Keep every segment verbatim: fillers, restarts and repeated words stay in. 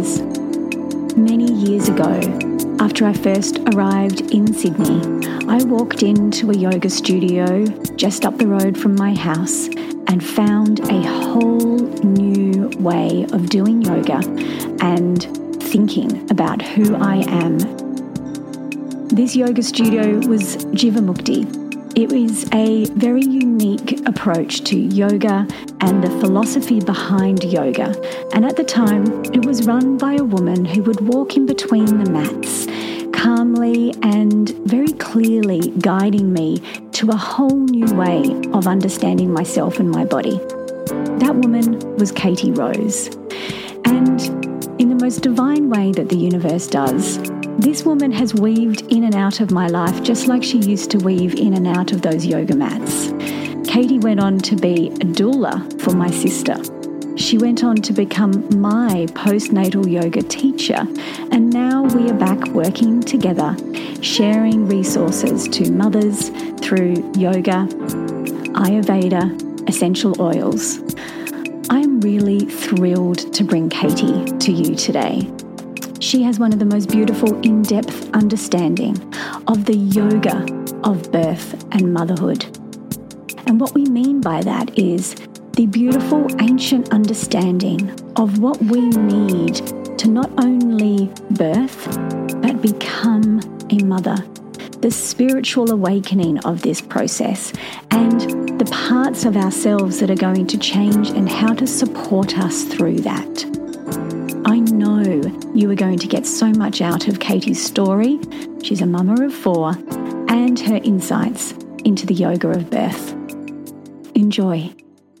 Mothers. Many years ago, after I first arrived in Sydney, I walked into a yoga studio just up the road from my house and found a whole new way of doing yoga and thinking about who I am. This yoga studio was Jivamukti. It is a very unique approach to yoga and the philosophy behind yoga. And at the time, it was run by a woman who would walk in between the mats, calmly and very clearly guiding me to a whole new way of understanding myself and my body. That woman was Katie Rose. And in the most divine way that the universe does, this woman has weaved in and out of my life just like she used to weave in and out of those yoga mats. Katie went on to be a doula for my sister. She went on to become my postnatal yoga teacher, and now we are back working together, sharing resources to mothers through yoga, Ayurveda, essential oils. I am really thrilled to bring Katie to you today. She has one of the most beautiful in-depth understanding of the yoga of birth and motherhood. And what we mean by that is the beautiful ancient understanding of what we need to not only birth, but become a mother. The spiritual awakening of this process and the parts of ourselves that are going to change and how to support us through that. I know you are going to get so much out of Katie's story. She's a mama of four, and her insights into the yoga of birth. Enjoy.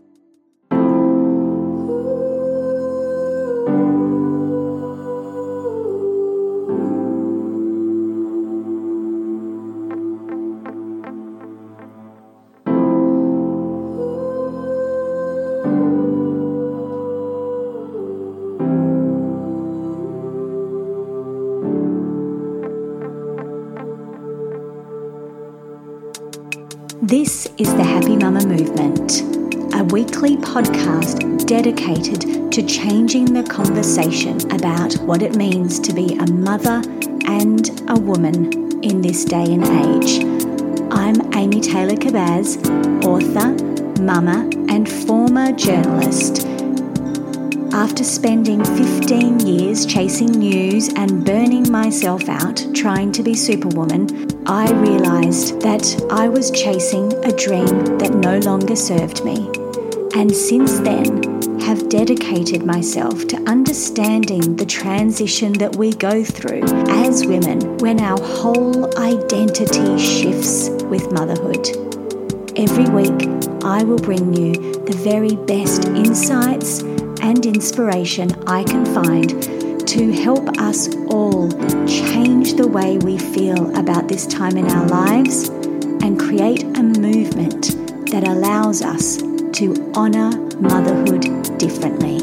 This is the Happy Mama Movement, a weekly podcast dedicated to changing the conversation about what it means to be a mother and a woman in this day and age. I'm Amy Taylor-Kabbaz, author, mama, and former journalist. After spending fifteen years chasing news and burning myself out trying to be Superwoman, I realised that I was chasing a dream that no longer served me, and since then have dedicated myself to understanding the transition that we go through as women when our whole identity shifts with motherhood. Every week, I will bring you the very best insights and inspiration I can find to help us all change the way we feel about this time in our lives and create a movement that allows us to honour motherhood differently.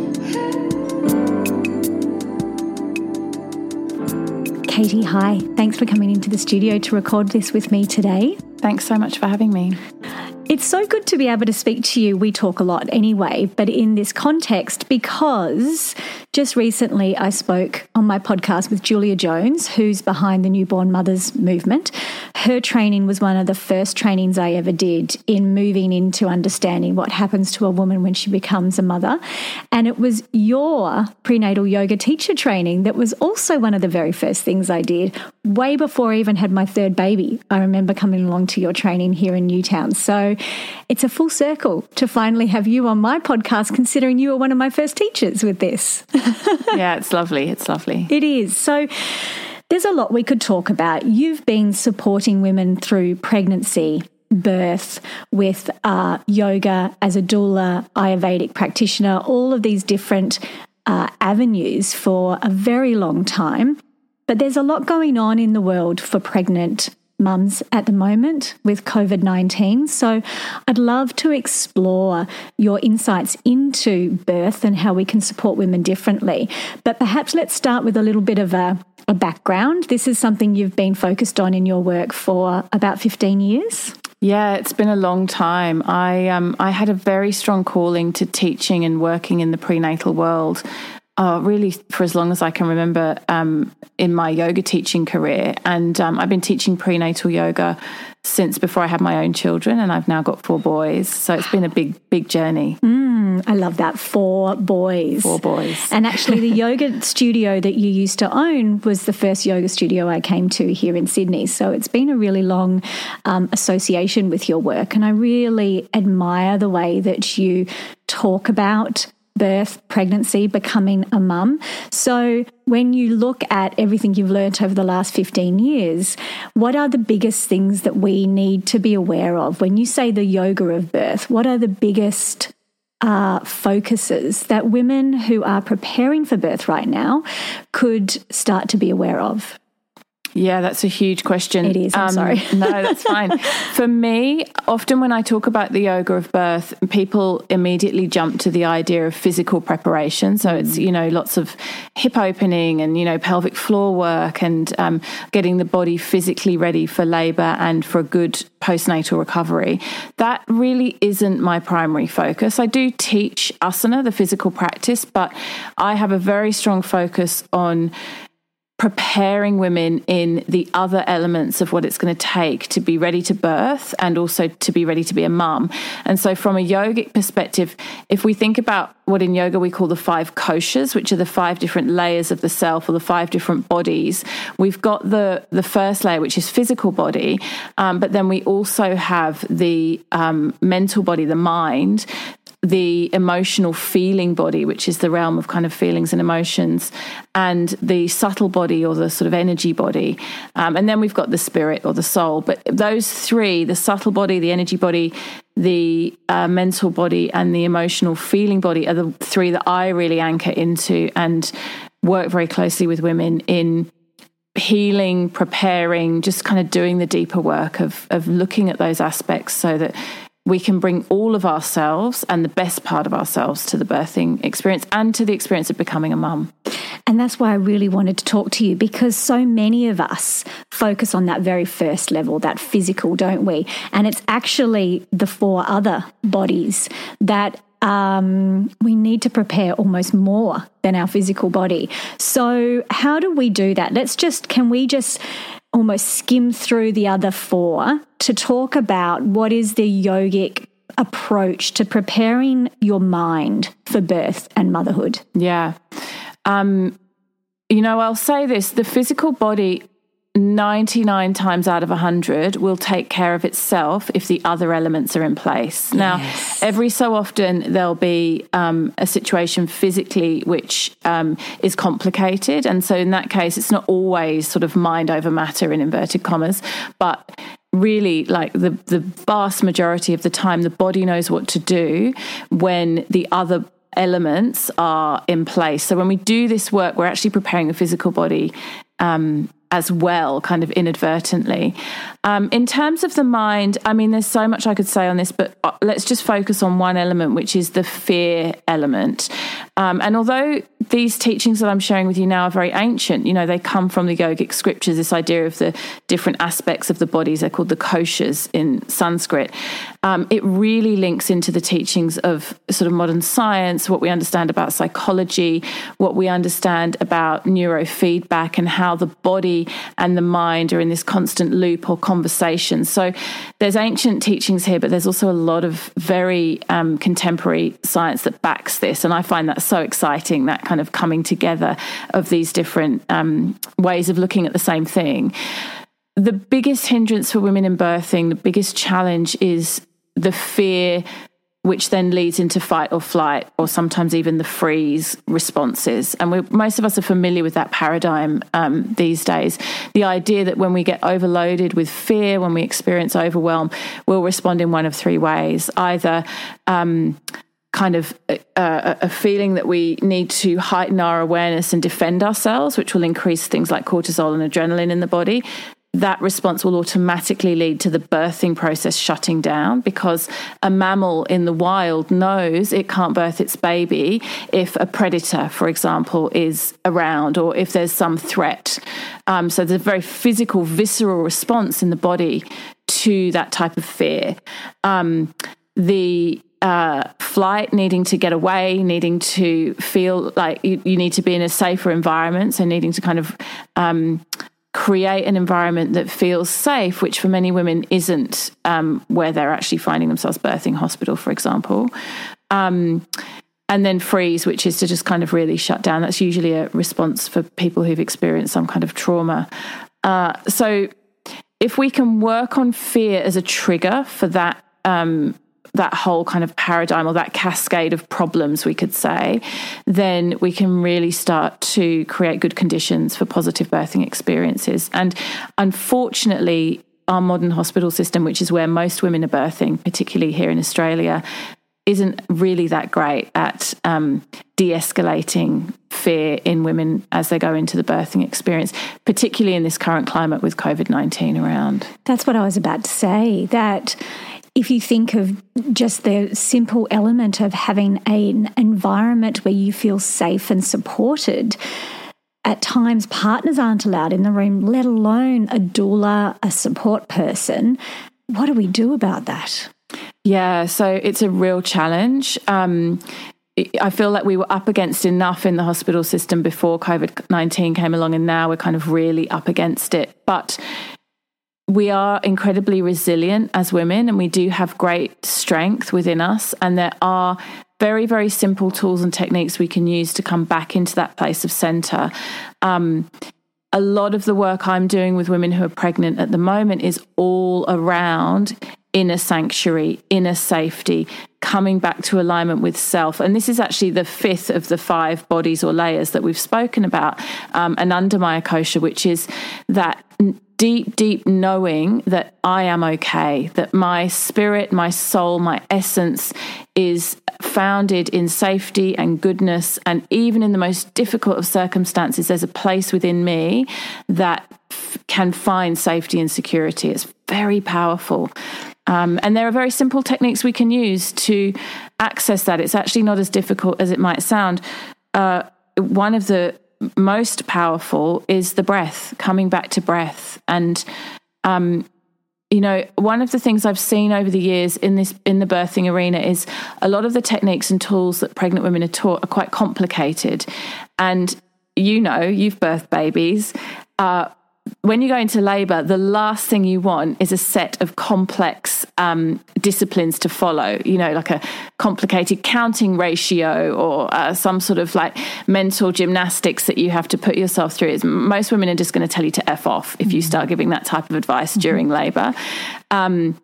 Katie, hi. Thanks for coming into the studio to record this with me today. Thanks so much for having me. It's so good to be able to speak to you. We talk a lot anyway, but in this context, because just recently I spoke on my podcast with Julia Jones, who's behind the Newborn Mothers movement. Her training was one of the first trainings I ever did in moving into understanding what happens to a woman when she becomes a mother. And it was your prenatal yoga teacher training that was also one of the very first things I did, way before I even had my third baby. I remember coming along to your training here in Newtown. So it's a full circle to finally have you on my podcast, considering you were one of my first teachers with this. Yeah, it's lovely. It's lovely. It is. So there's a lot we could talk about. You've been supporting women through pregnancy, birth, with uh, yoga as a doula, Ayurvedic practitioner, all of these different uh, avenues for a very long time. But there's a lot going on in the world for pregnant mums at the moment with covid nineteen. So I'd love to explore your insights into birth and how we can support women differently. But perhaps let's start with a little bit of a, a background. This is something you've been focused on in your work for about fifteen years. Yeah, it's been a long time. I um I had a very strong calling to teaching and working in the prenatal world Oh, really, for as long as I can remember um, in my yoga teaching career. And um, I've been teaching prenatal yoga since before I had my own children, and I've now got four boys. So it's been a big, big journey. Mm, I love that. Four boys. Four boys. And actually the yoga studio that you used to own was the first yoga studio I came to here in Sydney. So it's been a really long um, association with your work. And I really admire the way that you talk about birth, pregnancy, becoming a mum. So when you look at everything you've learnt over the last fifteen years, what are the biggest things that we need to be aware of? When you say the yoga of birth, what are the biggest uh, focuses that women who are preparing for birth right now could start to be aware of? Yeah, that's a huge question. It is, I'm um, sorry. No, that's fine. For me, often when I talk about the yoga of birth, people immediately jump to the idea of physical preparation. So mm. it's, you know, lots of hip opening and, you know, pelvic floor work and um, getting the body physically ready for labour and for a good postnatal recovery. That really isn't my primary focus. I do teach asana, the physical practice, but I have a very strong focus on preparing women in the other elements of what it's going to take to be ready to birth and also to be ready to be a mum. And so from a yogic perspective, if we think about what in yoga we call the five koshas, which are the five different layers of the self or the five different bodies, we've got the, the first layer, which is physical body, um, but then we also have the um, mental body, the mind, the emotional feeling body, which is the realm of kind of feelings and emotions, and the subtle body or the sort of energy body. Um, and then we've got the spirit or the soul. But those three, the subtle body, the energy body, the uh, mental body, and the emotional feeling body are the three that I really anchor into and work very closely with women in healing, preparing, just kind of doing the deeper work of of looking at those aspects so that we can bring all of ourselves and the best part of ourselves to the birthing experience and to the experience of becoming a mum. And that's why I really wanted to talk to you, because so many of us focus on that very first level, that physical, don't we? And it's actually the four other bodies that um, we need to prepare almost more than our physical body. So how do we do that? Let's just, can we just almost skim through the other four to talk about what is the yogic approach to preparing your mind for birth and motherhood? Yeah. Um, you know, I'll say this, the physical body ninety-nine times out of one hundred will take care of itself if the other elements are in place. Now, yes. every so often there'll be um, a situation physically which um, is complicated. And so in that case, it's not always sort of mind over matter in inverted commas, but really like the, the vast majority of the time, the body knows what to do when the other elements are in place. So when we do this work, we're actually preparing the physical body um, as well, kind of inadvertently. Um, in terms of the mind, I mean, there's so much I could say on this, but let's just focus on one element, which is the fear element. Um, and although these teachings that I'm sharing with you now are very ancient, you know, they come from the yogic scriptures, this idea of the different aspects of the bodies, they're called the koshas in Sanskrit. Um, it really links into the teachings of sort of modern science, what we understand about psychology, what we understand about neurofeedback and how the body and the mind are in this constant loop or conversation. So there's ancient teachings here, but there's also a lot of very um, contemporary science that backs this. And I find that so exciting, that kind of coming together of these different um, ways of looking at the same thing. The biggest hindrance for women in birthing, the biggest challenge is the fear, which then leads into fight or flight, or sometimes even the freeze responses. And we, most of us are familiar with that paradigm um, these days. The idea that when we get overloaded with fear, when we experience overwhelm, we'll respond in one of three ways. Either um, kind of a, a feeling that we need to heighten our awareness and defend ourselves, which will increase things like cortisol and adrenaline in the body. That response will automatically lead to the birthing process shutting down, because a mammal in the wild knows it can't birth its baby if a predator, for example, is around, or if there's some threat. Um, so there's a very physical, visceral response in the body to that type of fear. Um, the uh, flight, needing to get away, needing to feel like you, you need to be in a safer environment, so needing to kind of um, create an environment that feels safe, which for many women isn't um, where they're actually finding themselves birthing hospital, for example. Um, and then freeze, which is to just kind of really shut down. That's usually a response for people who've experienced some kind of trauma. Uh, so if we can work on fear as a trigger for that um, that whole kind of paradigm or that cascade of problems, we could say, then we can really start to create good conditions for positive birthing experiences. And unfortunately, our modern hospital system, which is where most women are birthing, particularly here in Australia, isn't really that great at um, de-escalating fear in women as they go into the birthing experience, particularly in this current climate with COVID nineteen around. That's what I was about to say, that if you think of just the simple element of having an environment where you feel safe and supported, at times partners aren't allowed in the room, let alone a doula, a support person. What do we do about that? Yeah, so it's a real challenge. Um, I feel like we were up against enough in the hospital system before COVID nineteen came along, and now we're kind of really up against it. But we are incredibly resilient as women, and we do have great strength within us. And there are very, very simple tools and techniques we can use to come back into that place of centre. Um, a lot of the work I'm doing with women who are pregnant at the moment is all around inner sanctuary, inner safety, coming back to alignment with self. And this is actually the fifth of the five bodies or layers that we've spoken about, um, Anandamaya Kosha, which is that deep, deep knowing that I am okay, that my spirit, my soul, my essence is founded in safety and goodness. And even in the most difficult of circumstances, there's a place within me that f- can find safety and security. It's very powerful. Um, and there are very simple techniques we can use to access that. It's actually not as difficult as it might sound. Uh, one of the most powerful is the breath, coming back to breath. And, um, you know, one of the things I've seen over the years in this in the birthing arena is a lot of the techniques and tools that pregnant women are taught are quite complicated. And, you know, you've birthed babies. Uh, when you go into labour, the last thing you want is a set of complex um, disciplines to follow, you know, like a complicated counting ratio or uh, some sort of like mental gymnastics that you have to put yourself through. It's, most women are just going to tell you to F off if you start giving that type of advice mm-hmm. during labour. Um,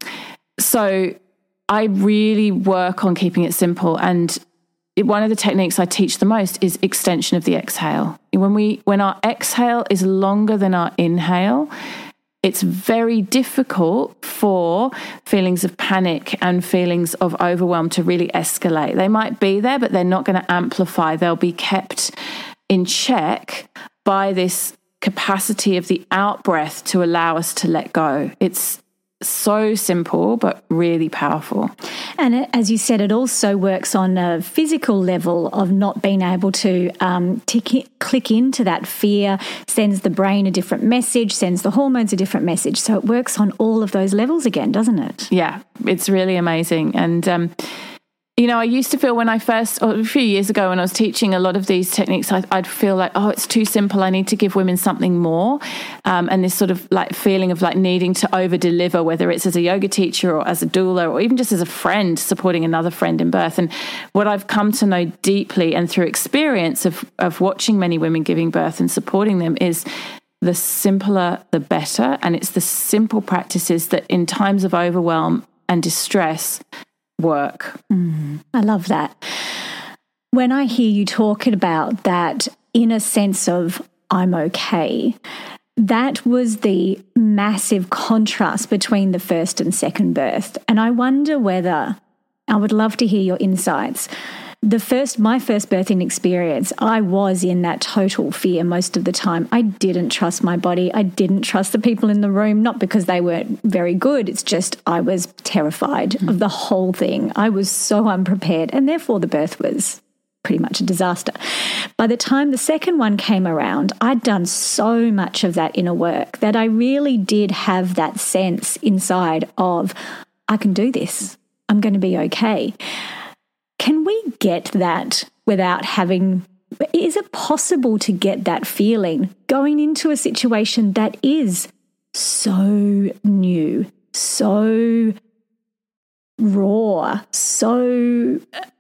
so I really work on keeping it simple, and one of the techniques I teach the most is extension of the exhale. When we, when our exhale is longer than our inhale, it's very difficult for feelings of panic and feelings of overwhelm to really escalate. They might be there, but they're not going to amplify. They'll be kept in check by this capacity of the out breath to allow us to let go. It's so simple, but really powerful. And as you said, it also works on a physical level of not being able to um, tick, click into that fear, sends the brain a different message, sends the hormones a different message. So it works on all of those levels again, doesn't it? Yeah, it's really amazing. And, um, you know, I used to feel when I first, or a few years ago when I was teaching a lot of these techniques, I, I'd feel like, oh, it's too simple. I need to give women something more. Um, and this sort of like feeling of like needing to over deliver, whether it's as a yoga teacher or as a doula or even just as a friend supporting another friend in birth. And what I've come to know deeply and through experience of, of watching many women giving birth and supporting them is the simpler, the better. And it's the simple practices that in times of overwhelm and distress work. Mm, I love that. When I hear you talking about that inner sense of I'm okay, that was the massive contrast between the first and second birth. And I wonder whether, I would love to hear your insights. The first, my first birthing experience, I was in that total fear most of the time. I didn't trust my body. I didn't trust the people in the room, not because they weren't very good. It's just I was terrified mm. of the whole thing. I was so unprepared, and therefore the birth was pretty much a disaster. By the time the second one came around, I'd done so much of that inner work that I really did have that sense inside of, I can do this. I'm going to be okay. Can we get that without having, is it possible to get that feeling going into a situation that is so new, so raw, so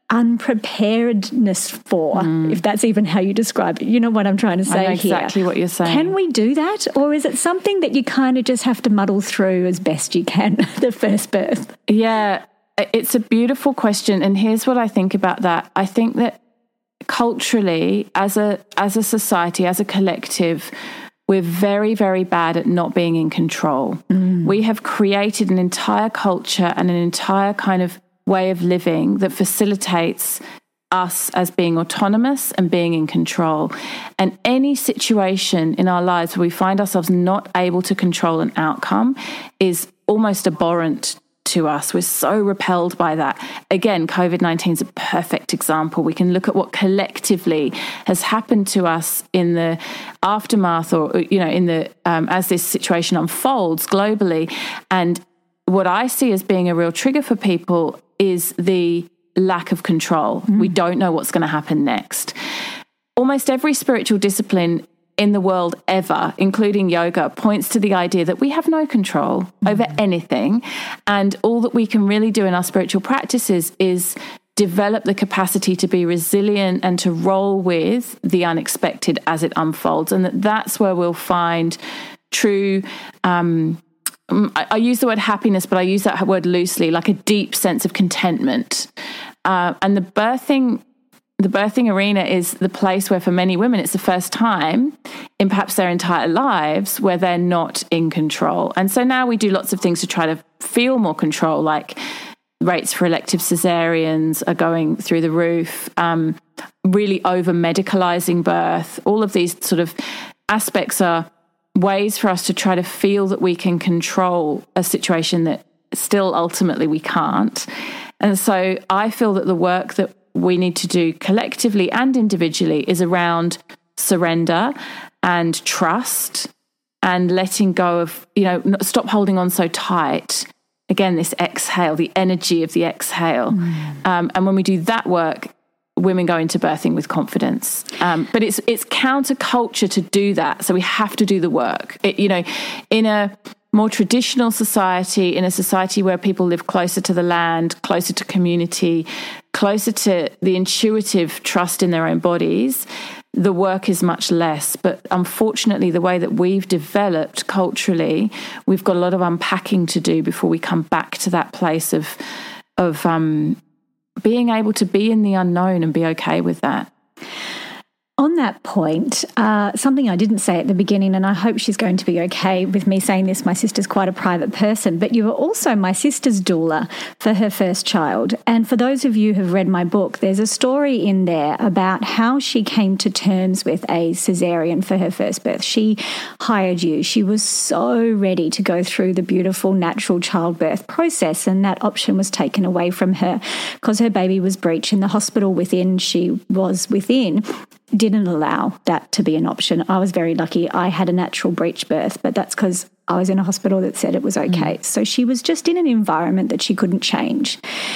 unpreparedness for, mm. if that's even how you describe it? You know what I'm trying to say I know here. Exactly what you're saying. Can we do that? Or is it something that you kind of just have to muddle through as best you can, the first birth? Yeah, it's a beautiful question. And here's what I think about that. I think that culturally, as a as a society, as a collective, we're very, very bad at not being in control. Mm. We have created an entire culture and an entire kind of way of living that facilitates us as being autonomous and being in control. And any situation in our lives where we find ourselves not able to control an outcome is almost abhorrent to us. We're so repelled by that. Again, COVID nineteen is a perfect example. We can look at what collectively has happened to us in the aftermath, or, you know, in the um, as this situation unfolds globally. And what I see as being a real trigger for people is the lack of control. Mm. We don't know what's going to happen next. Almost every spiritual discipline in the world ever, including yoga, points to the idea that we have no control mm. over anything. And all that we can really do in our spiritual practices is develop the capacity to be resilient and to roll with the unexpected as it unfolds. And that that's where we'll find true, um, I, I use the word happiness, but I use that word loosely, like a deep sense of contentment. Uh, and the birthing The birthing arena is the place where, for many women, it's the first time in perhaps their entire lives where they're not in control. And so now we do lots of things to try to feel more control, like rates for elective cesareans are going through the roof, um, really over-medicalizing birth. All of these sort of aspects are ways for us to try to feel that we can control a situation that still ultimately we can't. And so I feel that the work that we need to do collectively and individually is around surrender and trust and letting go of, you know, stop holding on so tight. Again, this exhale, the energy of the exhale. Mm. Um, and when we do that work, women go into birthing with confidence. Um, but it's it's counterculture to do that. So we have to do the work. It, you know, in a more traditional society, in a society where people live closer to the land, closer to community, closer to the intuitive trust in their own bodies, the work is much less. But unfortunately, the way that we've developed culturally, we've got a lot of unpacking to do before we come back to that place of of um, being able to be in the unknown and be okay with that. On that point, uh, something I didn't say at the beginning, and I hope she's going to be okay with me saying this, my sister's quite a private person, but you were also my sister's doula for her first child. And for those of you who've read my book, there's a story in there about how she came to terms with a cesarean for her first birth. She hired you. She was so ready to go through the beautiful natural childbirth process, and that option was taken away from her because her baby was breech in the hospital within she was within. Didn't allow that to be an option. I was very lucky. I had a natural breech birth, but that's because I was in a hospital that said it was okay. Mm. So she was just in an environment that she couldn't change.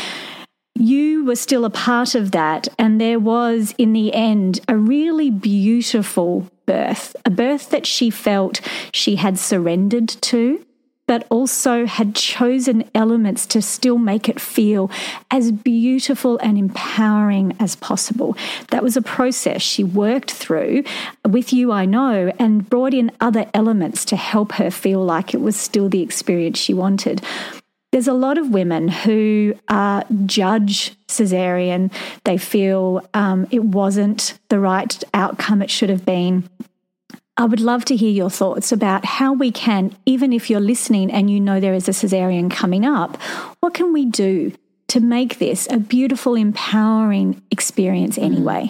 You were still a part of that, and there was, in the end, a really beautiful birth, a birth that she felt she had surrendered to, but also had chosen elements to still make it feel as beautiful and empowering as possible. That was a process she worked through with you, I know, and brought in other elements to help her feel like it was still the experience she wanted. There's a lot of women who uh, judge cesarean. They feel um, it wasn't the right outcome it should have been. I would love to hear your thoughts about how we can, even if you're listening and you know there is a cesarean coming up, what can we do to make this a beautiful, empowering experience anyway?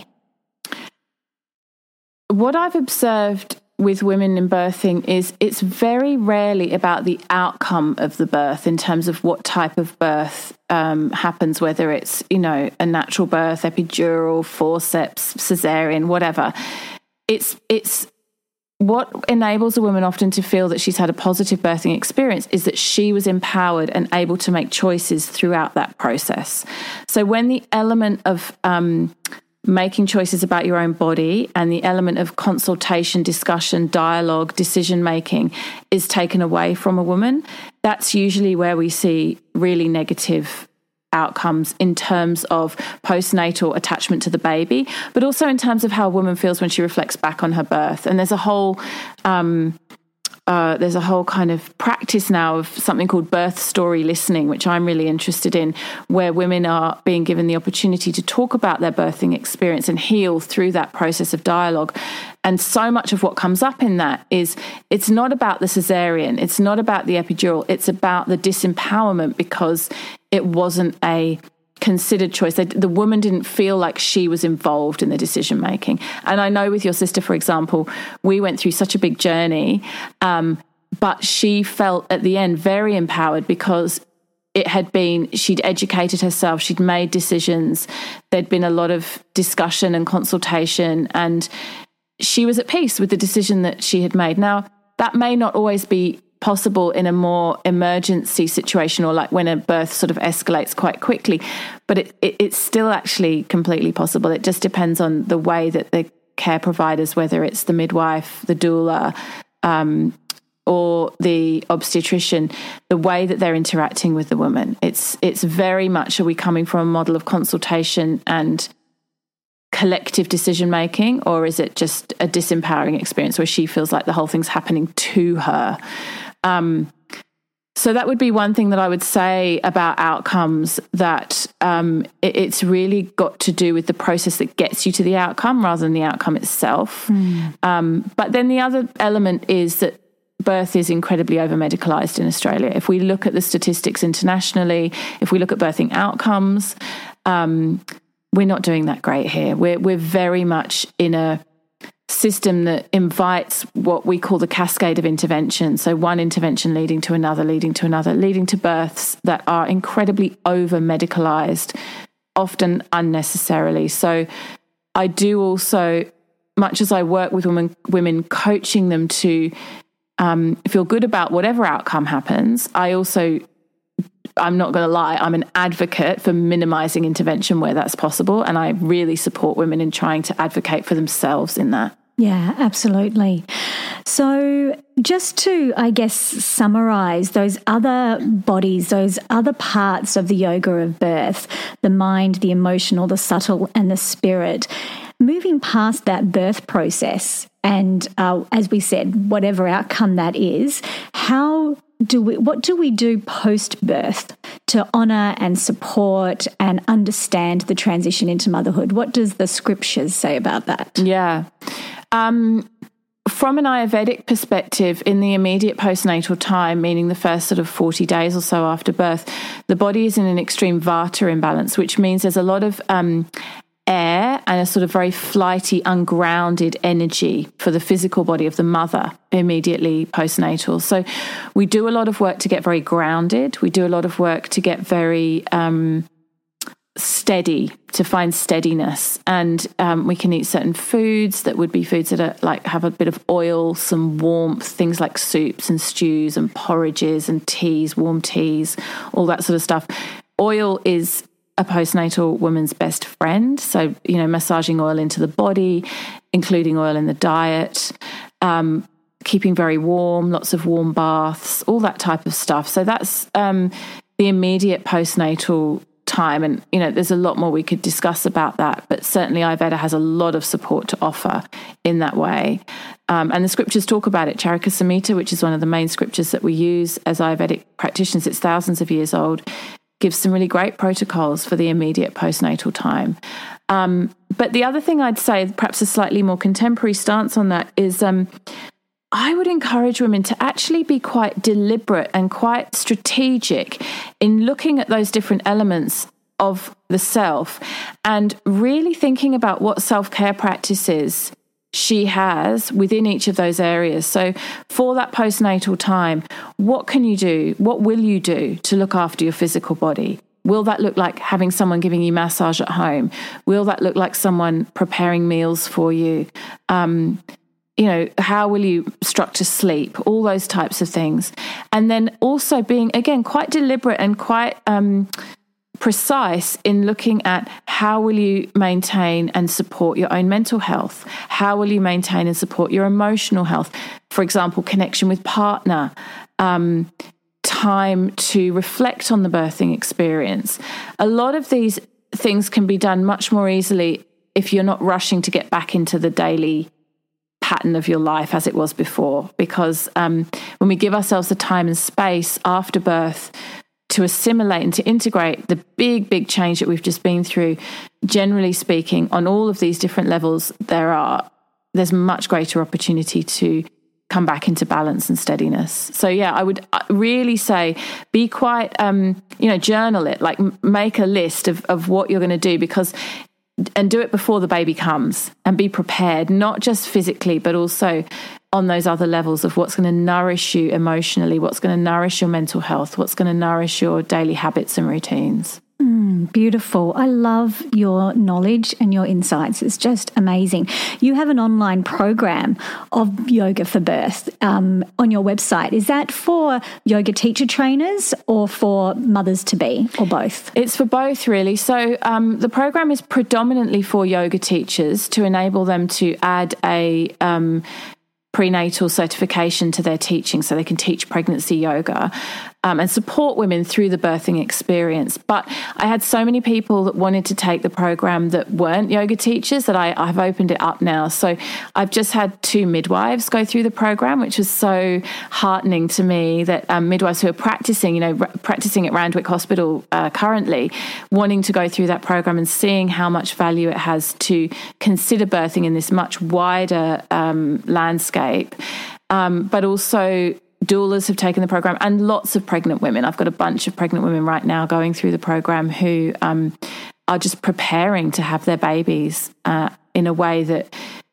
What I've observed with women in birthing is it's very rarely about the outcome of the birth in terms of what type of birth um, happens, whether it's, you know, a natural birth, epidural, forceps, cesarean, whatever. It's it's what enables a woman often to feel that she's had a positive birthing experience is that she was empowered and able to make choices throughout that process. So when the element of um, making choices about your own body and the element of consultation, discussion, dialogue, decision-making is taken away from a woman, that's usually where we see really negative outcomes in terms of postnatal attachment to the baby, but also in terms of how a woman feels when she reflects back on her birth. And there's a whole um, uh, there's a whole kind of practice now of something called birth story listening, which I'm really interested in, where women are being given the opportunity to talk about their birthing experience and heal through that process of dialogue. And so much of what comes up in that is it's not about the cesarean, it's not about the epidural, it's about the disempowerment because it wasn't a considered choice. The woman didn't feel like she was involved in the decision making. And I know with your sister, for example, we went through such a big journey, um, but she felt at the end very empowered because it had been, she'd educated herself, she'd made decisions, there'd been a lot of discussion and consultation, and she was at peace with the decision that she had made. Now, that may not always be possible in a more emergency situation or like when a birth sort of escalates quite quickly, but it, it, it's still actually completely possible. It just depends on the way that the care providers, whether it's the midwife, the doula, um, or the obstetrician, the way that they're interacting with the woman. It's it's very much, are we coming from a model of consultation and collective decision making, or is it just a disempowering experience where she feels like the whole thing's happening to her? Um, so that would be one thing that I would say about outcomes, that um, it, it's really got to do with the process that gets you to the outcome rather than the outcome itself. Mm. Um, but then the other element is that birth is incredibly over-medicalised in Australia. If we look at the statistics internationally, if we look at birthing outcomes, um, we're not doing that great here. We're we're very much in a system that invites what we call the cascade of intervention. So one intervention leading to another, leading to another, leading to births that are incredibly over-medicalised, often unnecessarily. So I do also, much as I work with women, women coaching them to um, feel good about whatever outcome happens, I also, I'm not going to lie, I'm an advocate for minimising intervention where that's possible, and I really support women in trying to advocate for themselves in that. Yeah, absolutely. So just to, I guess, summarise those other bodies, those other parts of the yoga of birth, the mind, the emotional, the subtle and the spirit, moving past that birth process and, uh, as we said, whatever outcome that is, how do we, what do we do post-birth to honour and support and understand the transition into motherhood? What does the scriptures say about that? Yeah. Um, from an Ayurvedic perspective, in the immediate postnatal time, meaning the first sort of forty days or so after birth, the body is in an extreme vata imbalance, which means there's a lot of um, air and a sort of very flighty, ungrounded energy for the physical body of the mother immediately postnatal. So we do a lot of work to get very grounded. We do a lot of work to get very um, steady, to find steadiness. And um, we can eat certain foods that would be foods that are like have a bit of oil, some warmth, things like soups and stews and porridges and teas, warm teas, all that sort of stuff. Oil is a postnatal woman's best friend. So, you know, massaging oil into the body, including oil in the diet, um, keeping very warm, lots of warm baths, all that type of stuff. So that's um, the immediate postnatal time. And, you know, there's a lot more we could discuss about that, but certainly Ayurveda has a lot of support to offer in that way. Um, and the scriptures talk about it. Charaka Samhita, which is one of the main scriptures that we use as Ayurvedic practitioners, it's thousands of years old, gives some really great protocols for the immediate postnatal time. Um, but the other thing I'd say, perhaps a slightly more contemporary stance on that, is um, I would encourage women to actually be quite deliberate and quite strategic in looking at those different elements of the self and really thinking about what self-care practices she has within each of those areas. So for that postnatal time, what can you do? What will you do to look after your physical body? Will that look like having someone giving you massage at home? Will that look like someone preparing meals for you? Um, you know, how will you structure sleep? All those types of things. And then also being, again, quite deliberate and quite um, precise in looking at how will you maintain and support your own mental health? How will you maintain and support your emotional health? For example, connection with partner, um, time to reflect on the birthing experience. A lot of these things can be done much more easily if you're not rushing to get back into the daily pattern of your life as it was before, because um, when we give ourselves the time and space after birth to assimilate and to integrate the big, big change that we've just been through, generally speaking, on all of these different levels, there are there's much greater opportunity to come back into balance and steadiness. So yeah, I would really say be quite, um, you know, journal it, like make a list of, of what you're going to do, because and do it before the baby comes, and be prepared, not just physically, but also on those other levels of what's going to nourish you emotionally, what's going to nourish your mental health, what's going to nourish your daily habits and routines. Mm, beautiful. I love your knowledge and your insights. It's just amazing. You have an online program of yoga for birth um, on your website. Is that for yoga teacher trainers or for mothers-to-be, or both? It's for both, really. So um, the program is predominantly for yoga teachers to enable them to add a um, prenatal certification to their teaching so they can teach pregnancy yoga um, and support women through the birthing experience. But I had so many people that wanted to take the program that weren't yoga teachers that I, I've opened it up now. So I've just had two midwives go through the program, which was so heartening to me, that um, midwives who are practicing, you know, r- practicing at Randwick Hospital uh, currently, wanting to go through that program and seeing how much value it has to consider birthing in this much wider um, landscape. Um, but also doulas have taken the program, and lots of pregnant women. I've got a bunch of pregnant women right now going through the program who um, are just preparing to have their babies uh, in a way that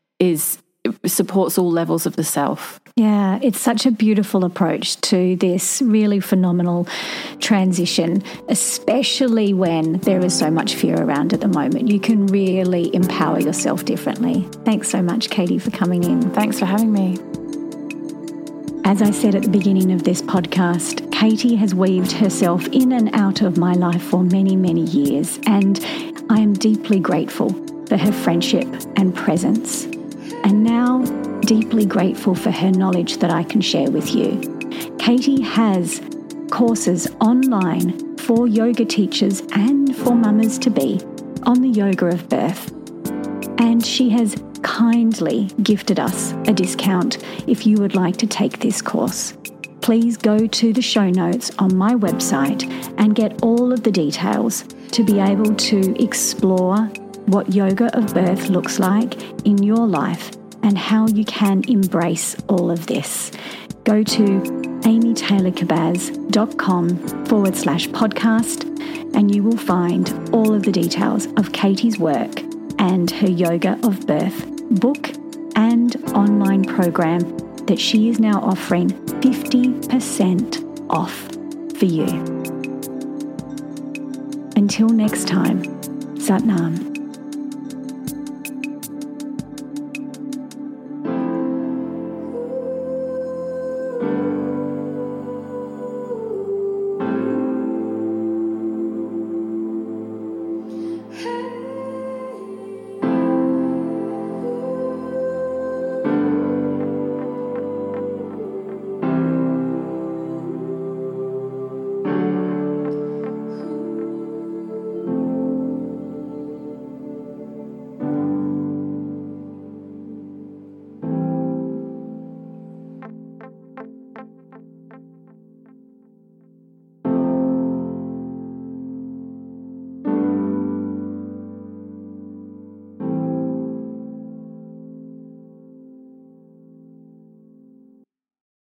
is supports all levels of the self. Yeah, it's such a beautiful approach to this really phenomenal transition, especially when there is so much fear around at the moment. You can really empower yourself differently. Thanks so much, Katie, for coming in. Thanks for having me. As I said at the beginning of this podcast, Katie has weaved herself in and out of my life for many, many years, and I am deeply grateful for her friendship and presence, and now deeply grateful for her knowledge that I can share with you. Katie has courses online for yoga teachers and for mamas-to-be on the yoga of birth, and she has kindly gifted us a discount if you would like to take this course. Please go to the show notes on my website and get all of the details to be able to explore what yoga of birth looks like in your life and how you can embrace all of this. Go to amytaylorkabaz.com forward slash podcast and you will find all of the details of Katie's work and her Yoga of Birth book and online program that she is now offering fifty percent off for you. Until next time, Sat Nam.